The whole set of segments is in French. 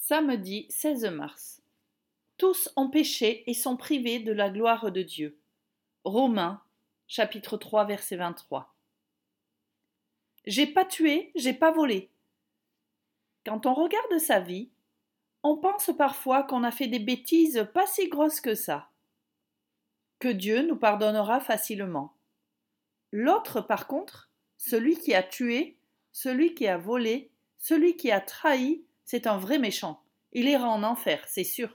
Samedi 16 mars. Tous ont péché et sont privés de la gloire de Dieu. Romains, chapitre 3, verset 23. J'ai pas tué, j'ai pas volé. Quand on regarde sa vie, on pense parfois qu'on a fait des bêtises pas si grosses que ça, que Dieu nous pardonnera facilement. L'autre, par contre, celui qui a tué, celui qui a volé, celui qui a trahi, c'est un vrai méchant. Il ira en enfer, c'est sûr.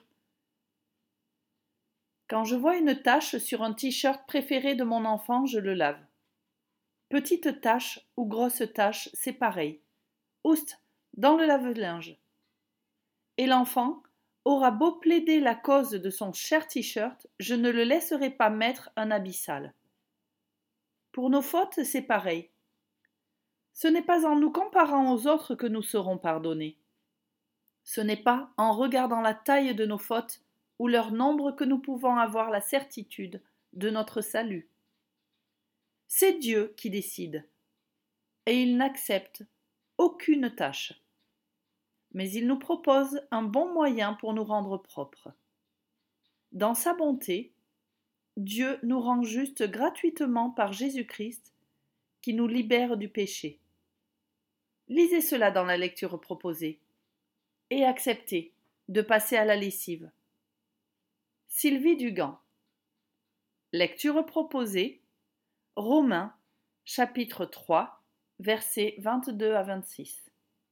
Quand je vois une tache sur un t-shirt préféré de mon enfant, je le lave. Petite tache ou grosse tache, c'est pareil. Oust, dans le lave-linge. Et l'enfant aura beau plaider la cause de son cher t-shirt, je ne le laisserai pas mettre un habit sale. Pour nos fautes, c'est pareil. Ce n'est pas en nous comparant aux autres que nous serons pardonnés. Ce n'est pas en regardant la taille de nos fautes ou leur nombre que nous pouvons avoir la certitude de notre salut. C'est Dieu qui décide, et il n'accepte aucune tâche. Mais il nous propose un bon moyen pour nous rendre propres. Dans sa bonté, Dieu nous rend justes gratuitement par Jésus-Christ, qui nous libère du péché. Lisez cela dans la lecture proposée, et acceptez de passer à la lessive. Sylvie Dugan. Lecture proposée, Romains, chapitre 3, versets 22 à 26.